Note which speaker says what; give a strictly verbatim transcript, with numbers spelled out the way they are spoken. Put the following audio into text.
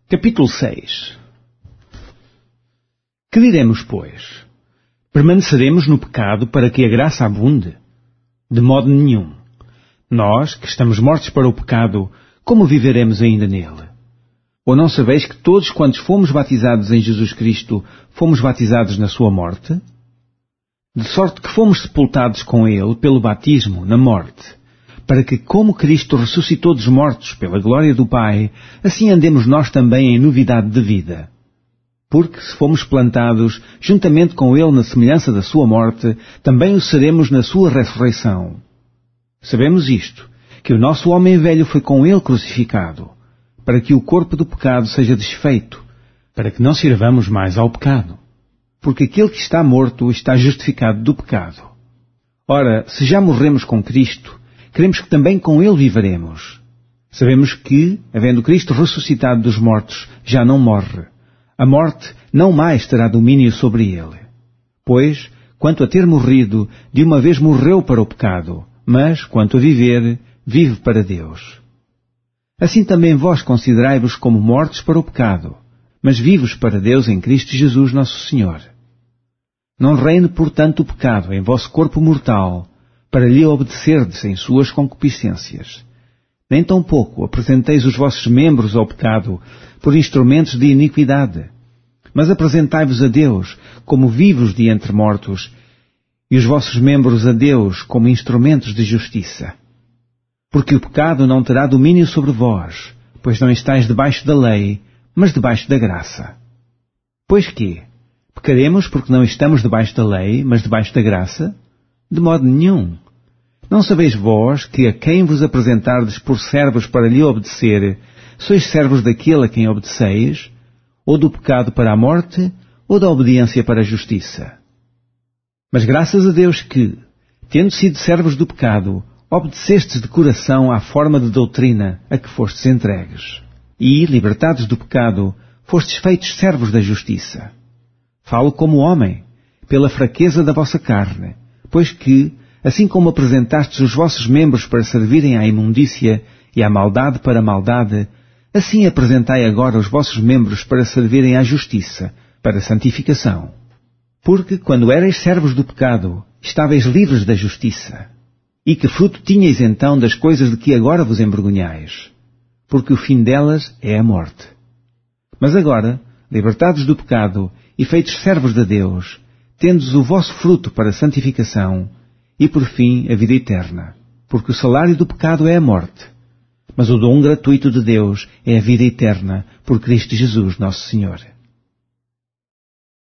Speaker 1: Capítulo seis. Que diremos, pois? Permaneceremos no pecado para que a graça abunde? De modo nenhum. Nós, que estamos mortos para o pecado, como viveremos ainda nele? Ou não sabeis que todos quantos fomos batizados em Jesus Cristo, fomos batizados na sua morte? De sorte que fomos sepultados com ele pelo batismo na morte, para que, como Cristo ressuscitou dos mortos pela glória do Pai, assim andemos nós também em novidade de vida. Porque, se fomos plantados juntamente com ele na semelhança da sua morte, também o seremos na sua ressurreição. Sabemos isto, que o nosso homem velho foi com ele crucificado, para que o corpo do pecado seja desfeito, para que não sirvamos mais ao pecado. Porque aquele que está morto está justificado do pecado. Ora, se já morremos com Cristo, queremos que também com ele viveremos. Sabemos que, havendo Cristo ressuscitado dos mortos, já não morre. A morte não mais terá domínio sobre ele. Pois, quanto a ter morrido, de uma vez morreu para o pecado, mas, quanto a viver, vive para Deus. Assim também vós considerai-vos como mortos para o pecado, mas vivos para Deus em Cristo Jesus nosso Senhor. Não reine, portanto, o pecado em vosso corpo mortal, para lhe obedecerdes em suas concupiscências. Nem tampouco apresenteis os vossos membros ao pecado por instrumentos de iniquidade, mas apresentai-vos a Deus como vivos de entre mortos, e os vossos membros a Deus como instrumentos de justiça. Porque o pecado não terá domínio sobre vós, pois não estáis debaixo da lei, mas debaixo da graça. Pois quê? Pecaremos porque não estamos debaixo da lei, mas debaixo da graça? De modo nenhum. Não sabeis vós que a quem vos apresentardes por servos para lhe obedecer, sois servos daquele a quem obedeceis, ou do pecado para a morte, ou da obediência para a justiça? Mas graças a Deus que, tendo sido servos do pecado, obedecestes de coração à forma de doutrina a que fostes entregues. E, libertados do pecado, fostes feitos servos da justiça. Falo como homem, pela fraqueza da vossa carne, pois que, assim como apresentastes os vossos membros para servirem à imundícia e à maldade para a maldade, assim apresentai agora os vossos membros para servirem à justiça, para a santificação. Porque, quando erais servos do pecado, estáveis livres da justiça. E que fruto tinhais então das coisas de que agora vos envergonhais? Porque o fim delas é a morte. Mas agora, libertados do pecado e feitos servos de Deus, tendes o vosso fruto para a santificação, e por fim a vida eterna. Porque o salário do pecado é a morte, mas o dom gratuito de Deus é a vida eterna por Cristo Jesus nosso Senhor.